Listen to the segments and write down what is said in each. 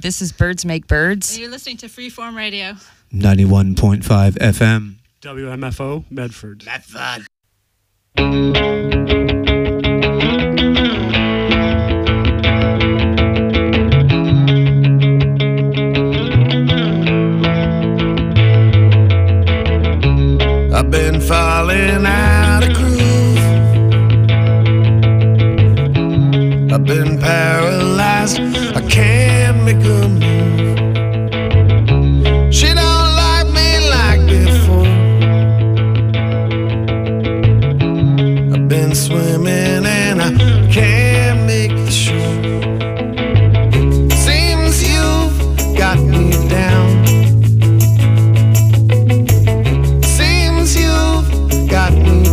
This is Birds Make Birds. And you're listening to Freeform Radio. 91.5 FM. WMFO, Medford. Medford. I've been falling out of groove. I've been paralyzed. I can't make a move. She don't like me like before. I've been swimming and I can't make the shore. Seems you've got me down. Got me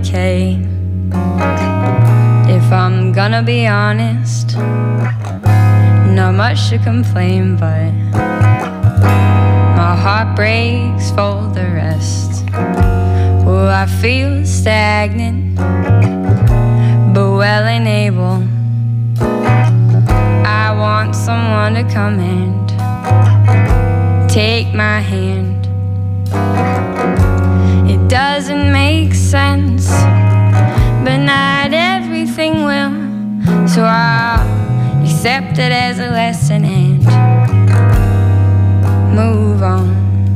okay. If I'm gonna be honest, not much to complain, but my heart breaks for the rest. Oh, I feel stagnant, but well and able. I want someone to come and take my hand. It doesn't make sense, but not everything will. So I'll accept it as a lesson and move on.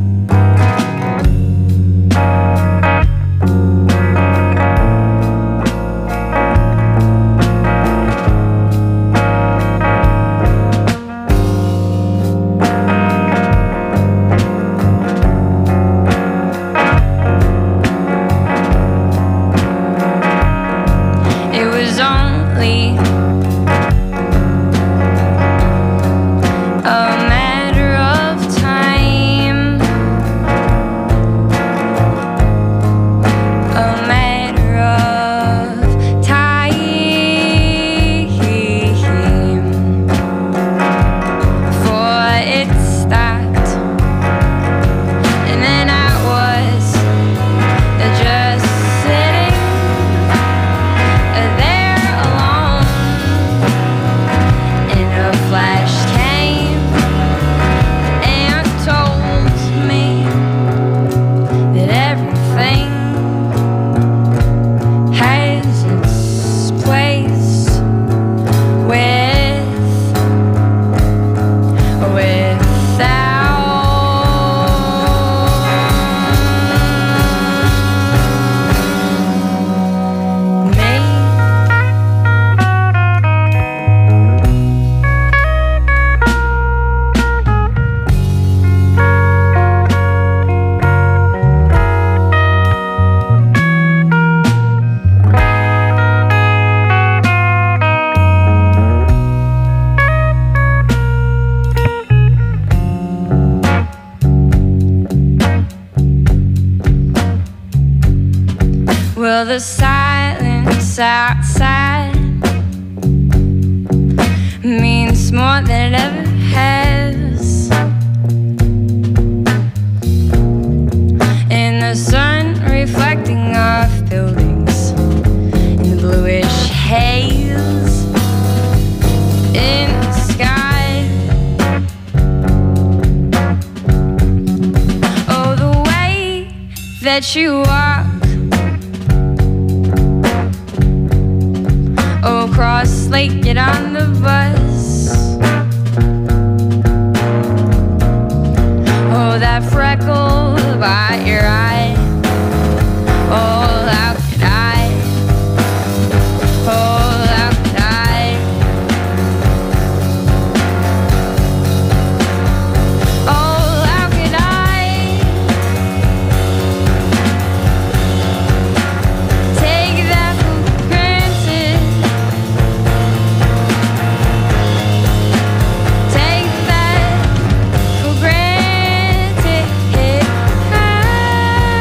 Well, the silence outside means more than it ever has. And the sun reflecting off buildings in the bluish haze in the sky. Oh, the way that you walk across Lake, get on the bus. Oh, that freckle by your eye. Oh, how could I? Oh, how could I? Oh, how could I take that for granted? Take that for granted.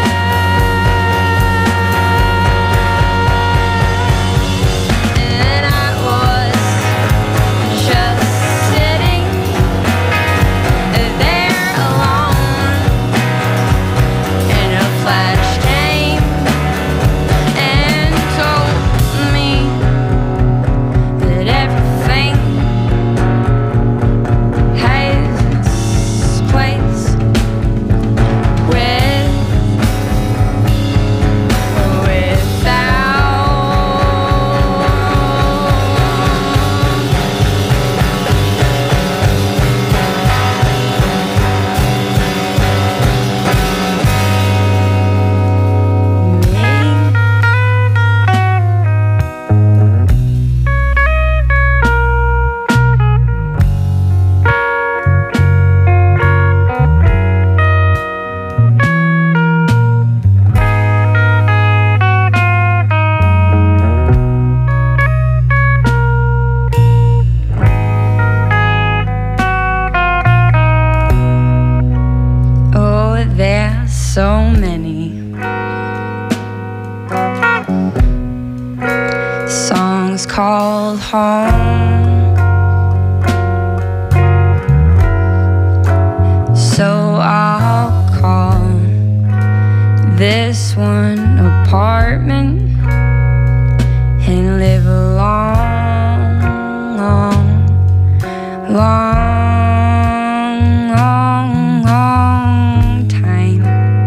song's called home. So I'll call this one apartment and live a long, long, long, long, long time.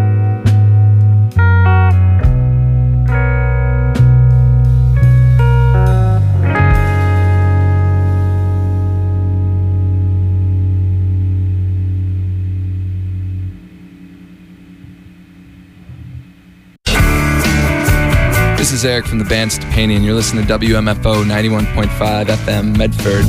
This is Eric from the band Stepanian. You're listening to WMFO 91.5 FM Medford.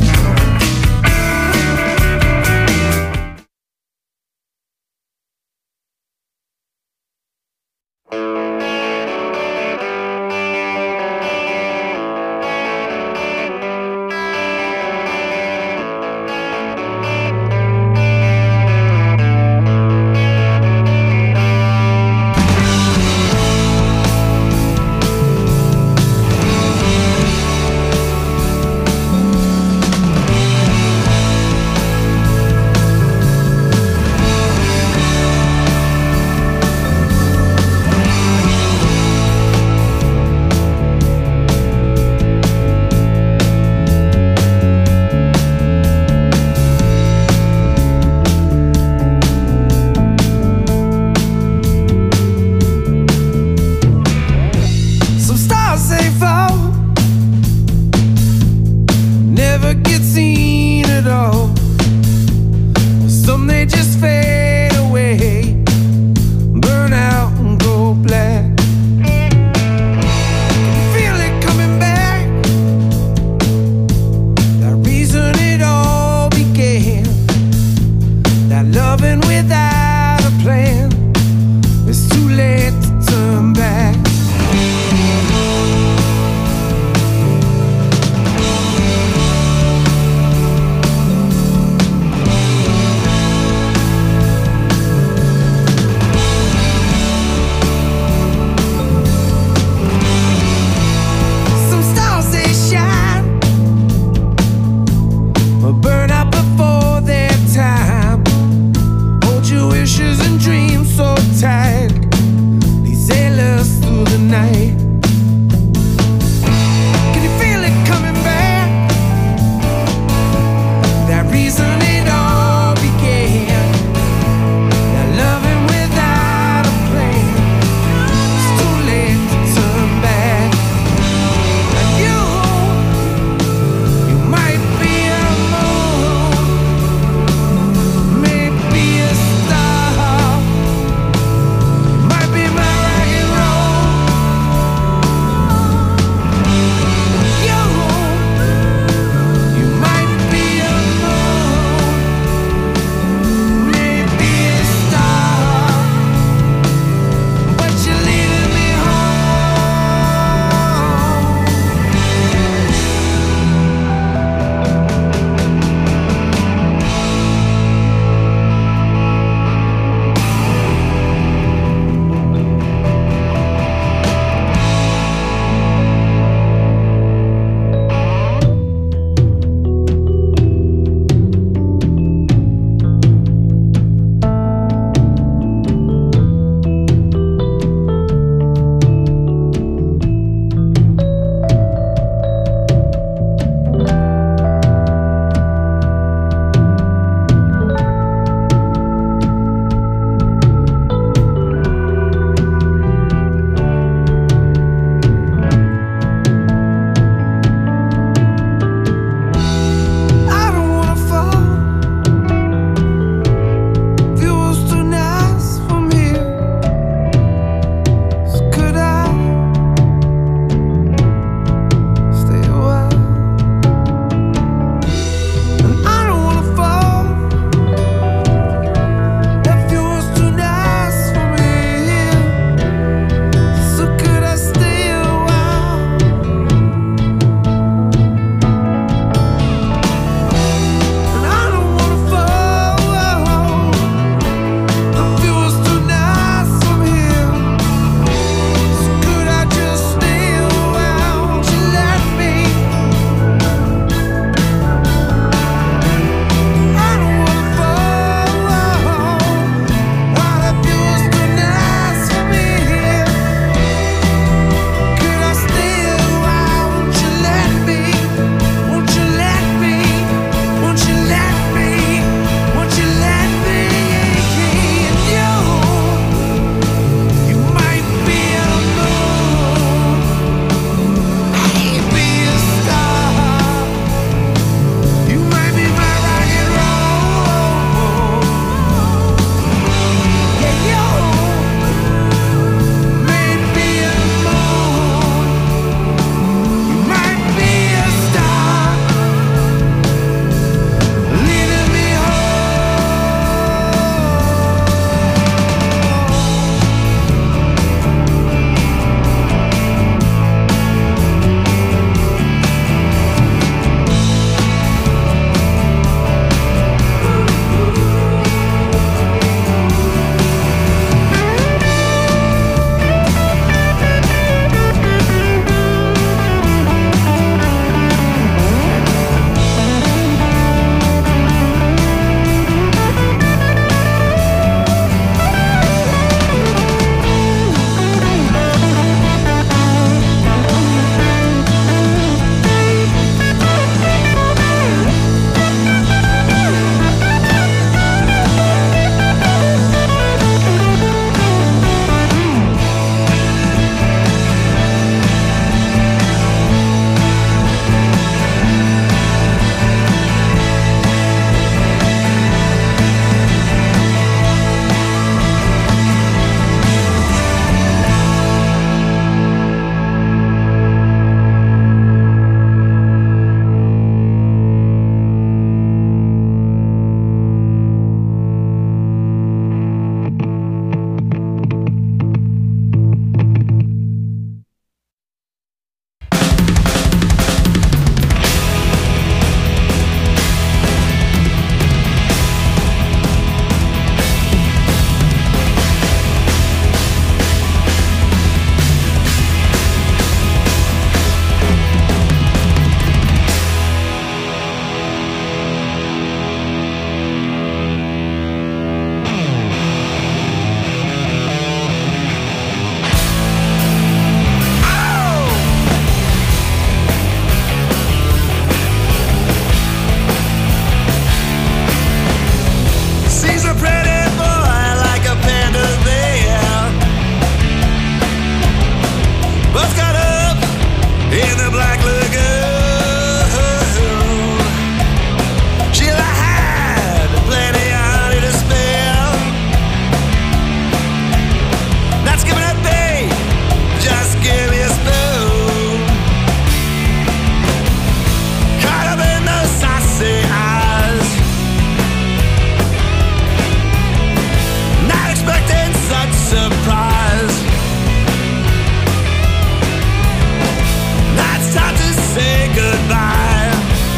goodbye.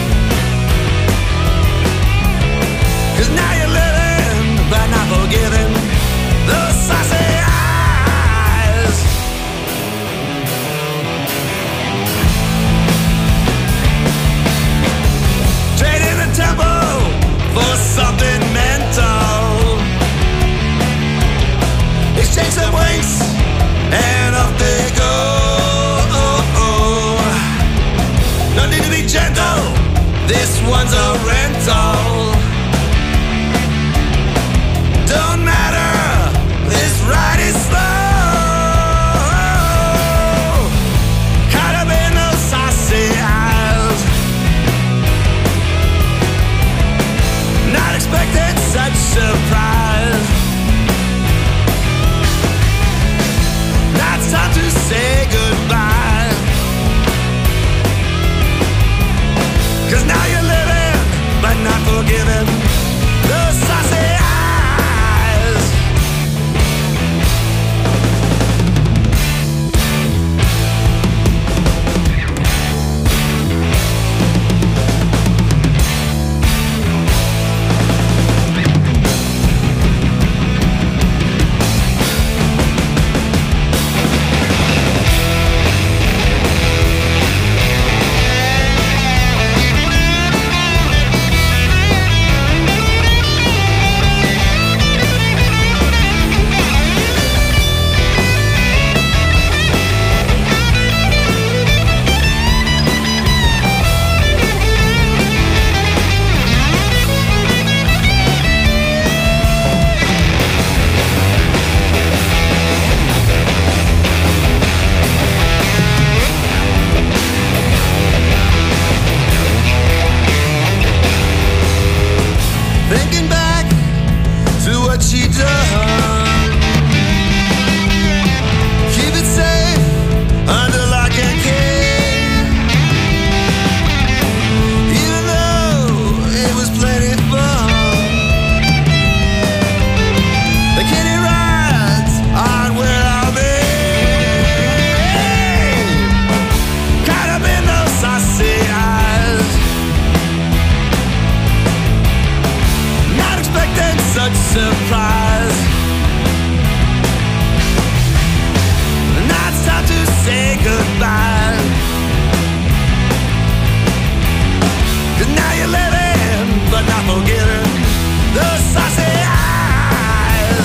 'Cause now you're living, but not forgiving. Those saucy eyes. Trading the tempo for something mental. Exchange some winks and off they go. No need to be gentle, this one's a rental. Don't matter, this ride is slow. Caught up in those saucy eyes. Not expecting such surprise. Now it's time to say goodbye. 'Cause now you're living, but not forgiving. Those saucy eyes. Thinking back to what she done. Keep it safe under lock and key. Even though it was plenty fun. The kiddie rides on where I'll be. Caught up in those saucy eyes. Not expecting such surprise. Now it's time to say goodbye. 'Cause now you're living, but not forgiving. Those saucy eyes.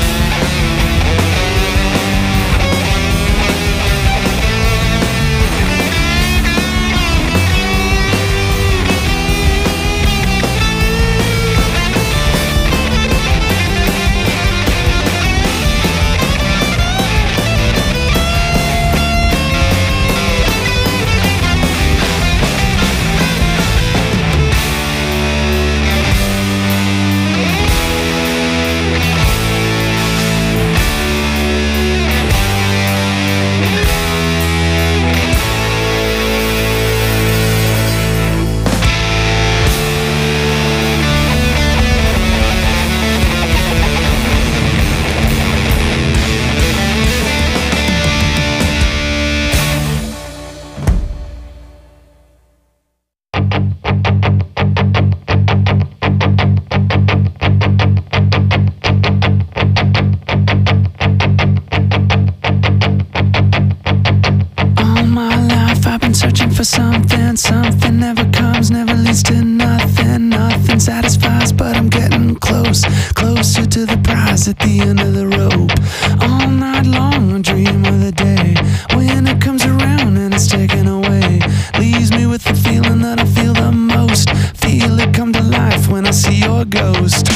Something never comes, never leads to nothing. Nothing satisfies, but I'm getting closer to the prize at the end of the rope. All night long I dream of the day when it comes around and it's taken away. Leaves me with the feeling that I feel the most. Feel it come to life when I see your ghost.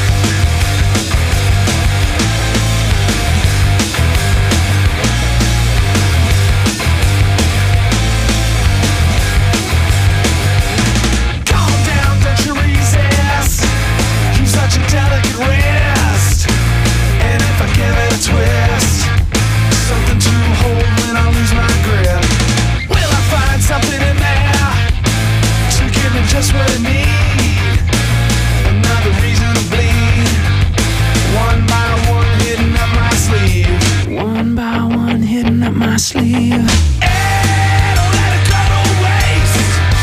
Just what I need, another reason to bleed. One by one, hitting up my sleeve. One by one, hitting up my sleeve. Hey, don't let it go to waste.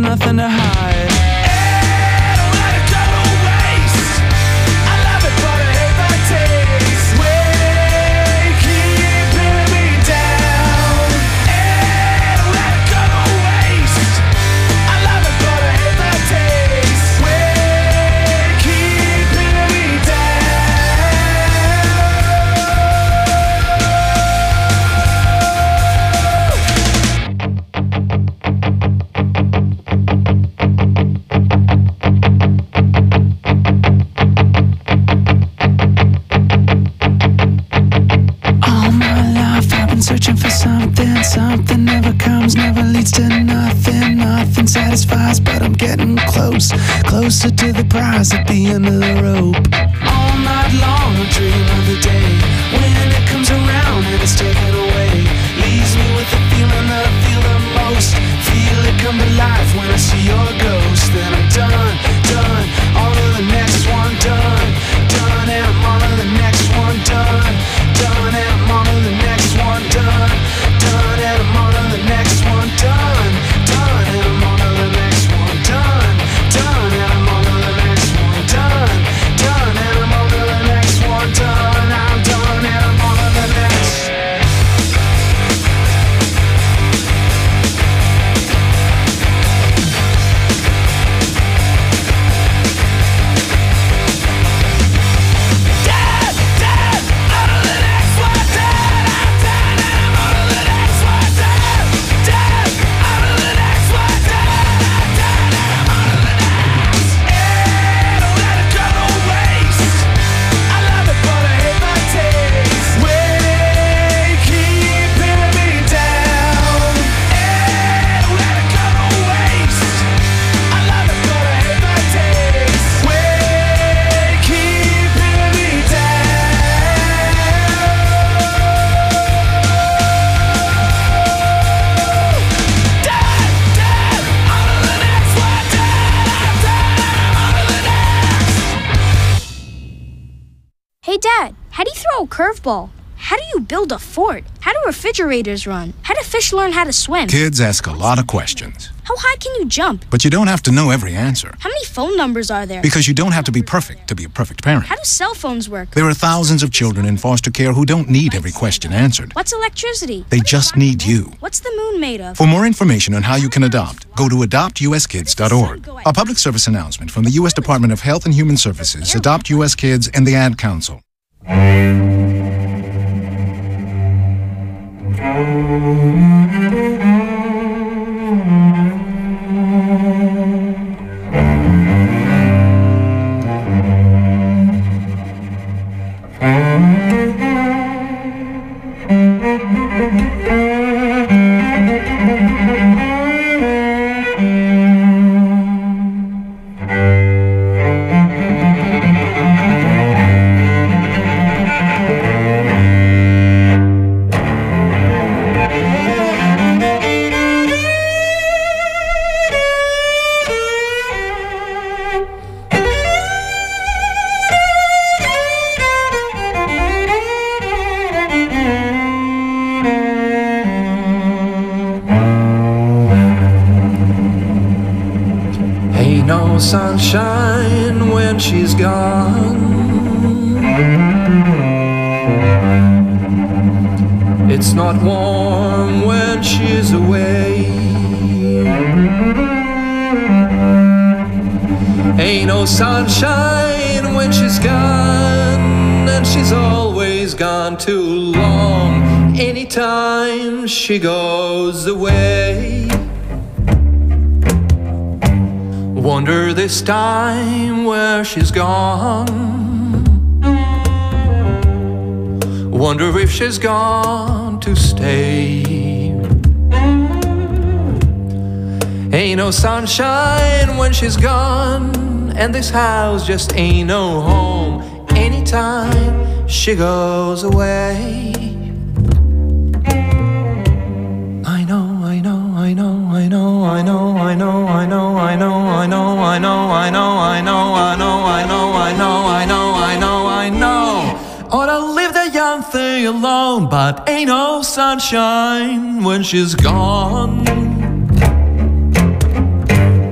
nothing to hide. Don't let it go to waste. I love it, but I hate the taste. Way keeping me down. Don't let it go to waste. I love it, but I hate the taste. Way keeping me down. All my life I've been searching for something. Something never comes, never leads to nothing. Nothing satisfies, but I'm getting close. Closer to the prize at the end of the rope. All night long I dream of the day when it comes around and it's taken away. Leaves me with the feeling that I feel the most. Feel it come to life when I see your ghost. Then I'm done, done, on to the next one. Done, done, and I'm on to the next one. Done, done, and I'm on to the next one. Done, done, and I'm on to the next one. Done, done, and I'm on to the next one. Done, done, and I'm on to the next one. Done, done, and I'm on to the next one. Done, I'm done, and I'm on to the next. Dead, dead, on to the next one. Dead, I'm dead, and I'm on to the next one. Dead, dead, on to the next one. Dead, I'm dead, and I'm on to the next. Don't let it go to waste. I love it, but I hate the taste. Way keeping me down. Don't let it go to waste. I love it, but I hate the taste. Way keeping me down. Dead, dead, on to the next one. Dead, I'm dead, and I'm on to the next. Hey Dad, how do you throw a curveball? How do you build a fort? How do refrigerators run? How do fish learn how to swim? Kids ask a lot of questions, How high can you jump? but you don't have to know every answer. How many phone numbers are there? Because you don't have to be perfect to be a perfect parent. How do cell phones work? There are thousands of children in foster care who don't need every question answered. What's electricity? They just need you. What's the moon made of? For more information on how you can adopt, go to adoptuskids.org. A public service announcement from the U.S. Department of Health and Human Services, Adopt U.S. Kids, and the Ad Council. Ain't no sunshine when she's gone. It's not warm when she's away. Ain't no sunshine when she's gone, and she's always gone too long. Anytime she goes away. Wonder this time where she's gone. Wonder if she's gone to stay. Ain't no sunshine when she's gone, and this house just ain't no home. Anytime she goes away. I know, I know, I know, I know, I know, I know, I know, I know, I know, I know, I know, I know, I know, I know, I know, I know, I know, I know. Ought to leave the young thing alone, but ain't no sunshine when she's gone.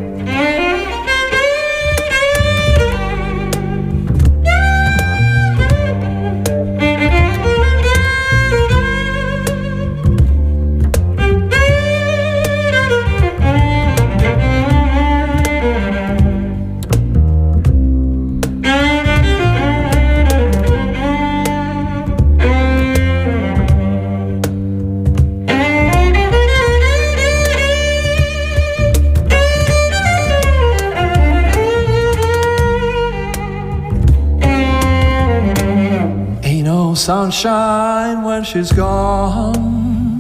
sunshine when she's gone,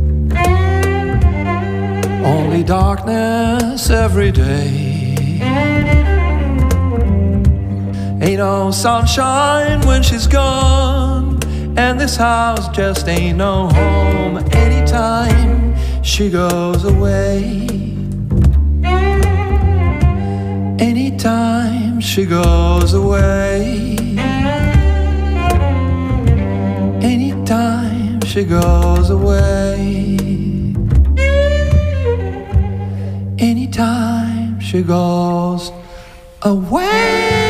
only darkness every day. Ain't no sunshine when she's gone, and this house just ain't no home anytime she goes away. Anytime she goes away. Anytime she goes away. Anytime she goes away.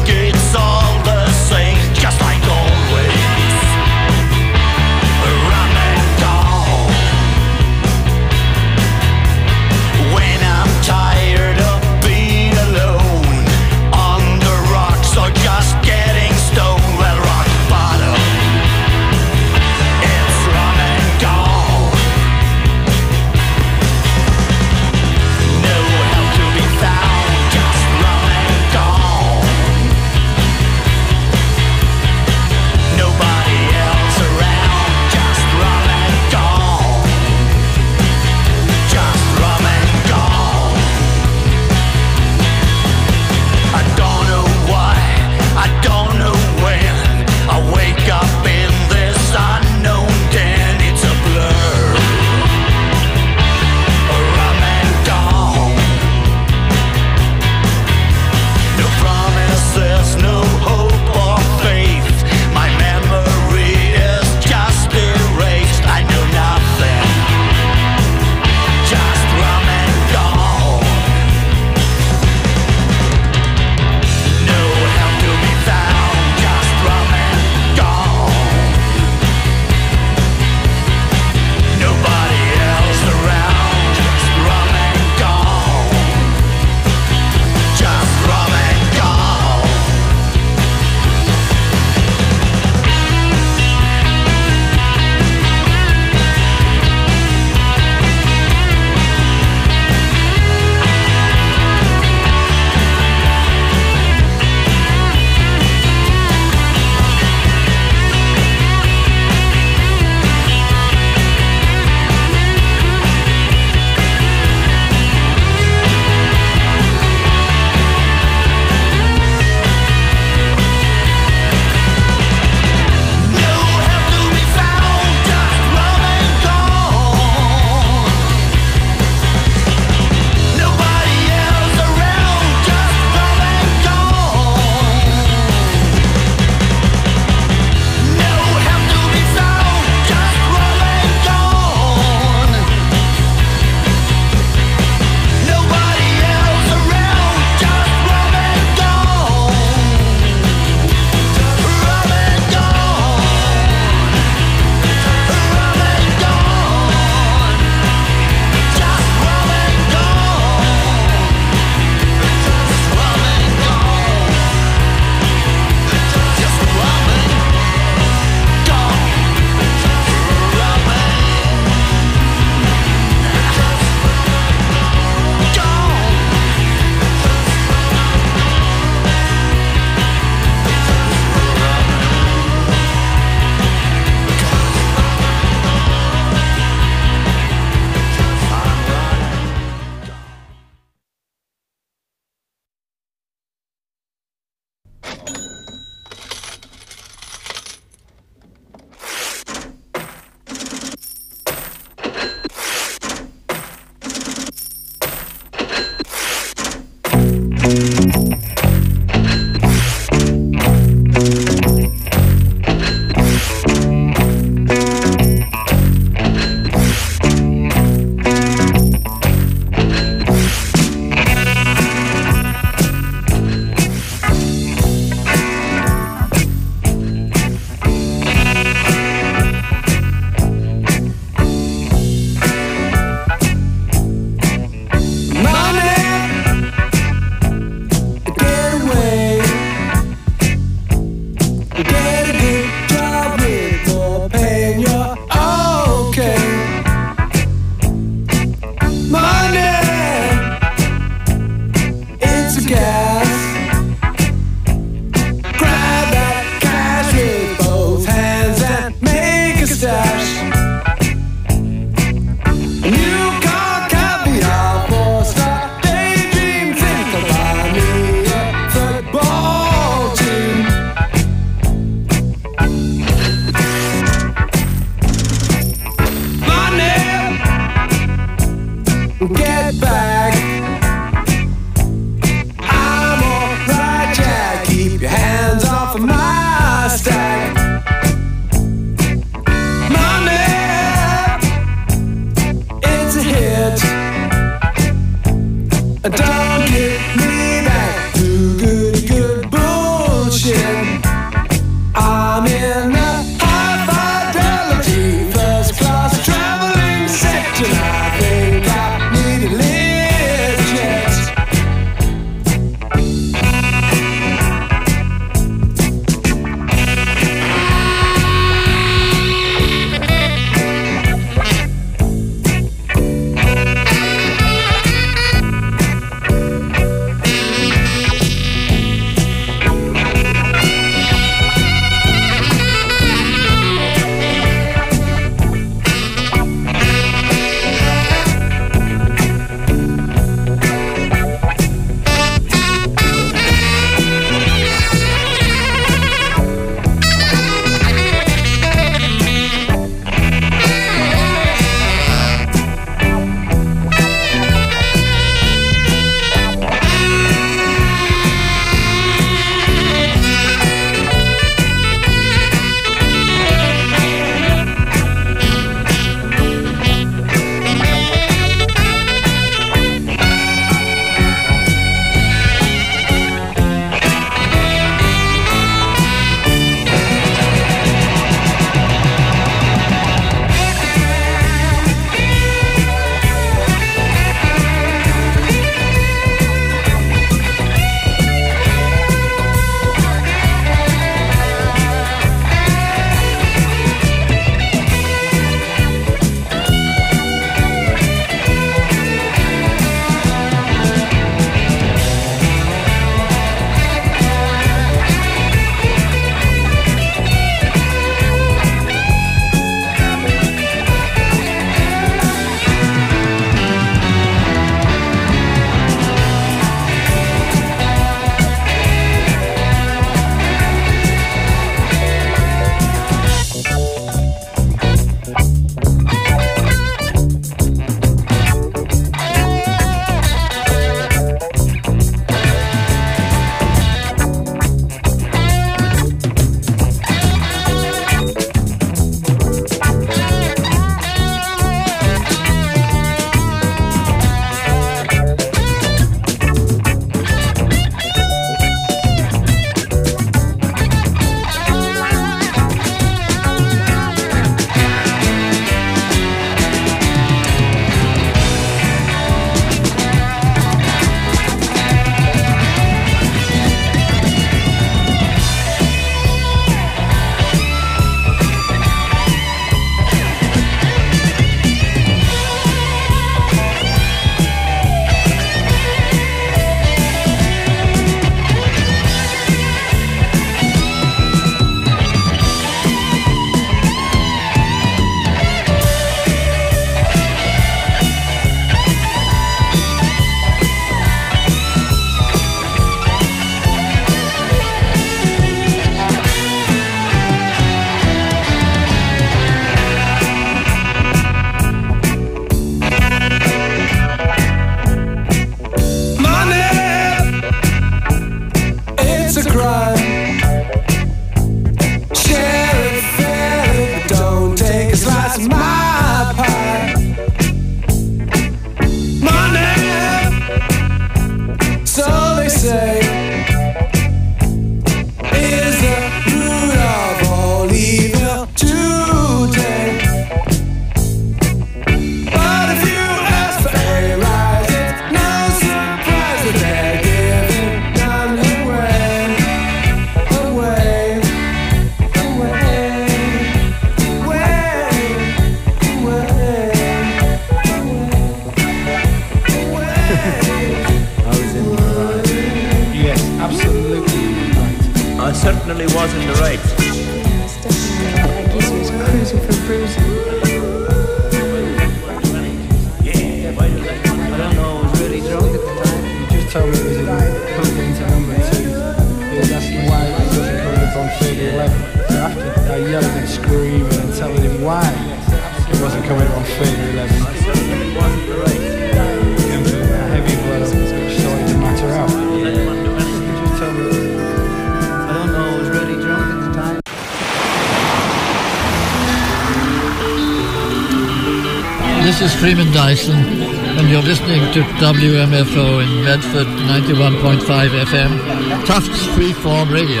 This is Freeman Dyson, and you're listening to WMFO in Medford, 91.5 FM, Tufts Freeform Radio.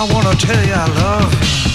I wanna tell you I love you.